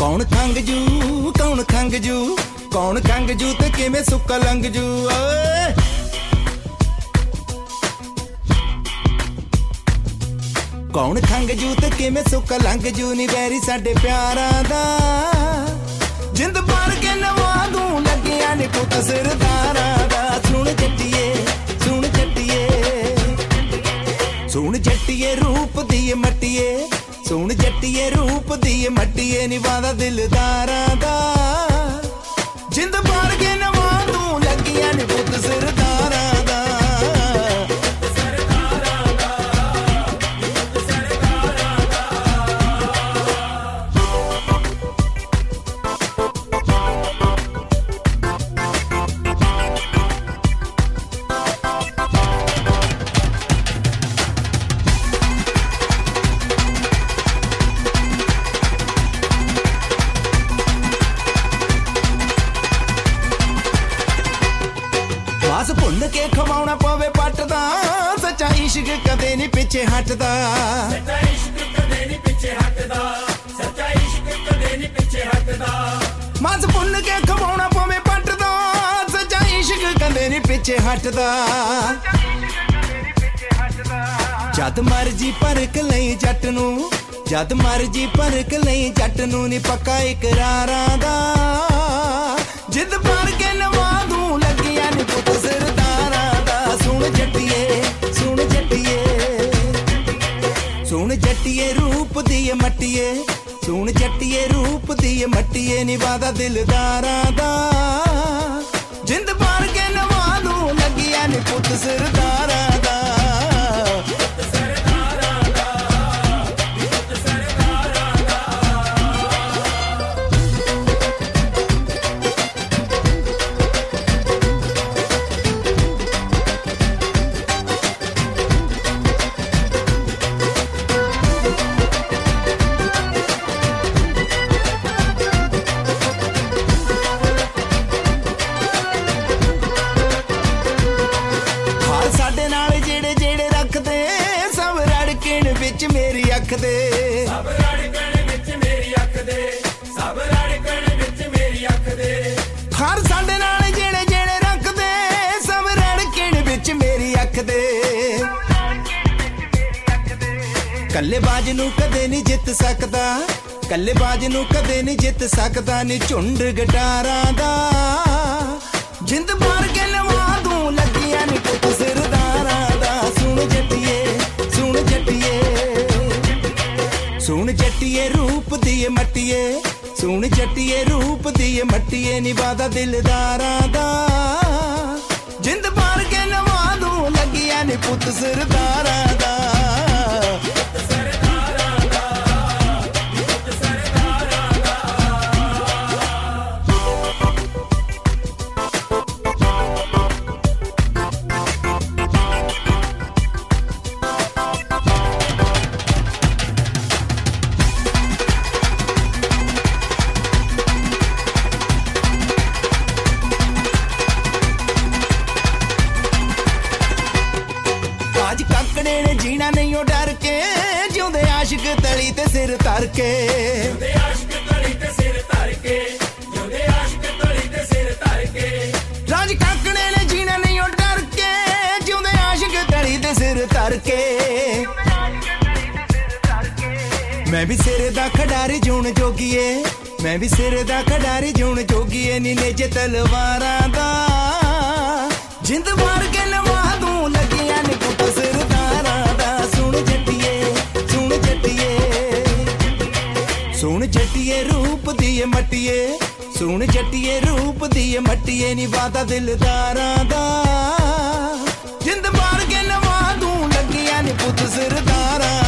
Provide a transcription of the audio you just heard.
कौन खंग जू कौन खंग जू ते किवें सुक्का लंघ जू ओए कौन खंग जू ते किवें सुक्का लंघ जू नी वैरी साडे प्यारां दा जिंद भर के नवा दूं लगिया नी पुत सरदारां दा सुन जट्टिए सुन जट्टिए रूप दी मट्टिए सुन जट्टिए रूप दी मट्टिए नी वादा दिलदारां दा जिंद भर के नवा दूं लगिया नी पुत सरदारां दा बस भुन के खवाउणा पवे पटदा सच्चा इश्क कदे नहीं पिछे हटदा बस भुन के खवाउणा पवे पटदा सच्चा इश्क कदे नहीं पिछे हटदा जद मर्जी परख लई जट नूं जद मर्जी परख लई जट नूं नी पक्का इकरारां दा जिद भर के नवा दूं लगिया नी पुत सरदारां दा सुन जट्टिए सुन जट्टिए रूप दी मट्टिए सुन जट्टिए रूप दी मट्टिए नी वादा दिलदारां दा जिंद भर के नवा दूं लगिया नी पुत सरदारां दा विच मेरी अख दे सब रड़कण विच मेरी अख दे सब रड़कण विच मेरी अख दे हर साडे नाल जेड़े जेड़े रखदे सब रड़कण विच मेरी अख दे कल्ले बाज नूं कदे नहीं जित सकदा कल्ले बाज नूं कदे नहीं जित सकदा नी झुंड गटारां दा जिंद भर के लवा दूं लगिया नी पुत सरदारां दा सुन जट्टिए सुन जट्टिए रूप दी मट्टिए सुन जट्टिए रूप दी मट्टिए नी वादा दिलदारां दा जिंद भर के नवा दूं लगिया नी पुत सरदारां दा जीना नहीं डर के जिउंदे आशिक तली ते सिर धर के राज काकड़े ने जीना नहीं डर के जिउंदे आशिक तली ते सिर धर के मैं भी सिर दा खडारी जून जोगिए मैं भी सिर दा खडारी जून जोगिए नी नेजे तलवारां दा जिंद भर के नवा दूं लगिया नी पुत सरदारां दा सुन जट्टिए रूप दी मट्टिए सुन जट्टिए रूप दी मट्टिए नी वादा दिलदारां दा जिंद भर के नवा दूं लगिया नी पुत सरदारां